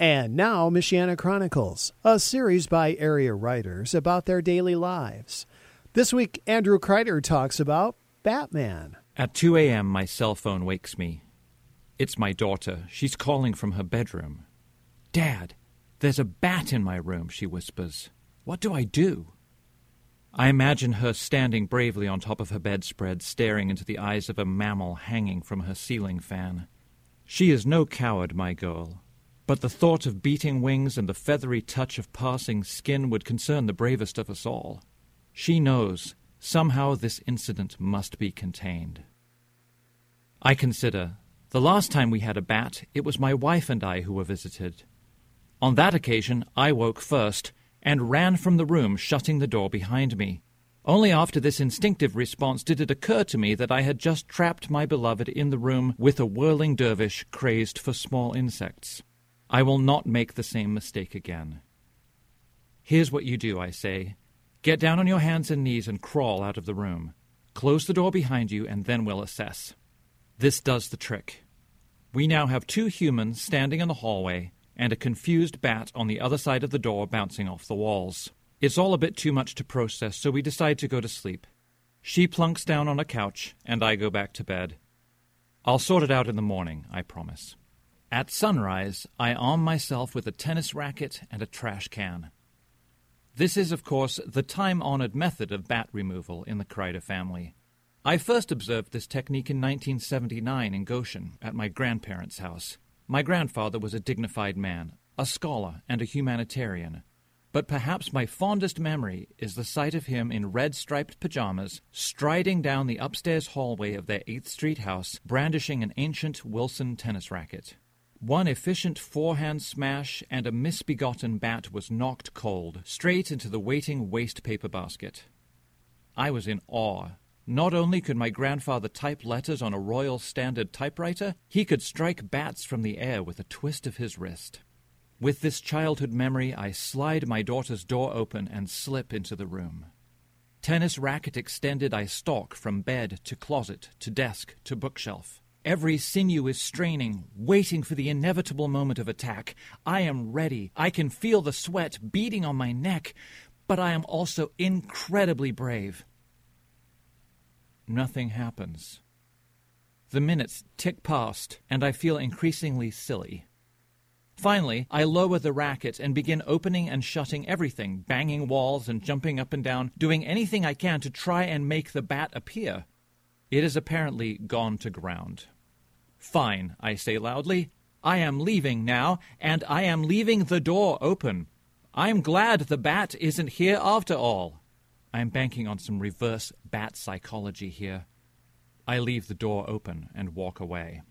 And now, Michiana Chronicles, a series by area writers about their daily lives. This week, Andrew Kreider talks about Batman. At 2 a.m., my cell phone wakes me. It's my daughter. She's calling from her bedroom. "Dad, there's a bat in my room," she whispers. "What do I do?" I imagine her standing bravely on top of her bedspread, staring into the eyes of a mammal hanging from her ceiling fan. She is no coward, my girl. But the thought of beating wings and the feathery touch of passing skin would concern the bravest of us all. She knows somehow this incident must be contained. I consider, the last time we had a bat, it was my wife and I who were visited. On that occasion, I woke first and ran from the room, shutting the door behind me. Only after this instinctive response did it occur to me that I had just trapped my beloved in the room with a whirling dervish crazed for small insects. I will not make the same mistake again. Here's what you do, I say. Get down on your hands and knees and crawl out of the room. Close the door behind you, and then we'll assess. This does the trick. We now have 2 humans standing in the hallway and a confused bat on the other side of the door bouncing off the walls. It's all a bit too much to process, so we decide to go to sleep. She plunks down on a couch, and I go back to bed. I'll sort it out in the morning, I promise. At sunrise, I arm myself with a tennis racket and a trash can. This is, of course, the time-honored method of bat removal in the Kreider family. I first observed this technique in 1979 in Goshen, at my grandparents' house. My grandfather was a dignified man, a scholar and a humanitarian. But perhaps my fondest memory is the sight of him in red-striped pajamas, striding down the upstairs hallway of their 8th Street house, brandishing an ancient Wilson tennis racket. One efficient forehand smash, and a misbegotten bat was knocked cold, straight into the waiting waste paper basket. I was in awe. Not only could my grandfather type letters on a Royal Standard typewriter, he could strike bats from the air with a twist of his wrist. With this childhood memory, I slide my daughter's door open and slip into the room. Tennis racket extended, I stalk from bed to closet to desk to bookshelf. Every sinew is straining, waiting for the inevitable moment of attack. I am ready. I can feel the sweat beading on my neck, but I am also incredibly brave. Nothing happens. The minutes tick past, and I feel increasingly silly. Finally, I lower the racket and begin opening and shutting everything, banging walls and jumping up and down, doing anything I can to try and make the bat appear. It is apparently gone to ground. "Fine," I say loudly. "I am leaving now, and I am leaving the door open. I'm glad the bat isn't here after all." I am banking on some reverse bat psychology here. I leave the door open and walk away.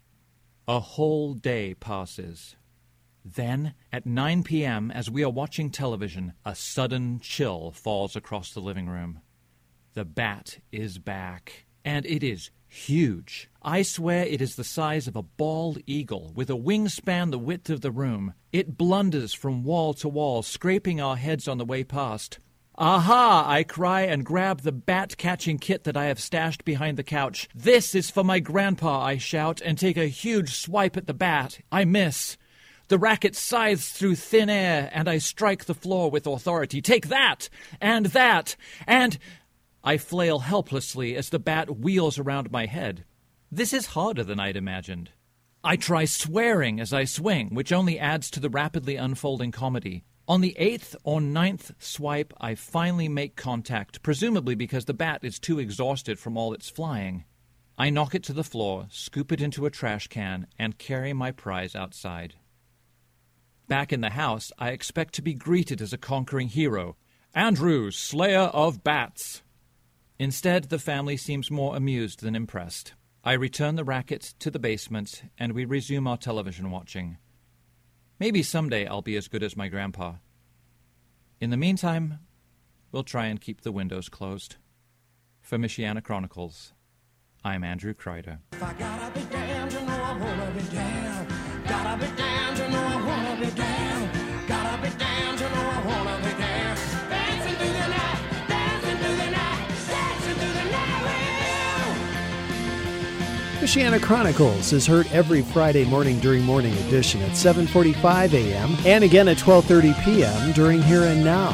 A whole day passes. Then, at 9 p.m., as we are watching television, a sudden chill falls across the living room. The bat is back, and it is huge. I swear it is the size of a bald eagle, with a wingspan the width of the room. It blunders from wall to wall, scraping our heads on the way past. "Aha!" I cry and grab the bat-catching kit that I have stashed behind the couch. "This is for my grandpa," I shout, and take a huge swipe at the bat. I miss. The racket scythes through thin air, and I strike the floor with authority. "Take that! And that! And—" I flail helplessly as the bat wheels around my head. This is harder than I'd imagined. I try swearing as I swing, which only adds to the rapidly unfolding comedy. On the 8th or 9th swipe, I finally make contact, presumably because the bat is too exhausted from all its flying. I knock it to the floor, scoop it into a trash can, and carry my prize outside. Back in the house, I expect to be greeted as a conquering hero. "Andrew, slayer of bats!" Instead, the family seems more amused than impressed. I return the racket to the basement, and we resume our television watching. Maybe someday I'll be as good as my grandpa. In the meantime, we'll try and keep the windows closed. For Michiana Chronicles, I'm Andrew Kreider. If I gotta be damned, you know I wanna be damned. Gotta be damned, you know I wanna be damned. Gotta be damned, you know I wanna be damned. Dancing through the night, dancing through the night, dancing through the night. The Shanna Chronicles is heard every Friday morning during Morning Edition at 7:45 a.m. and again at 12:30 p.m. during Here and Now.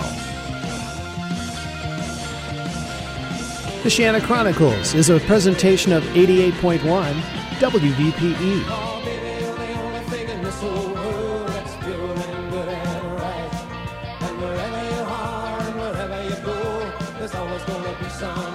The Shanna Chronicles is a presentation of 88.1 WVPE. Oh, baby, you're the only thing in this whole world that's pure and good and right. And wherever you are and wherever you go, there's always gonna be some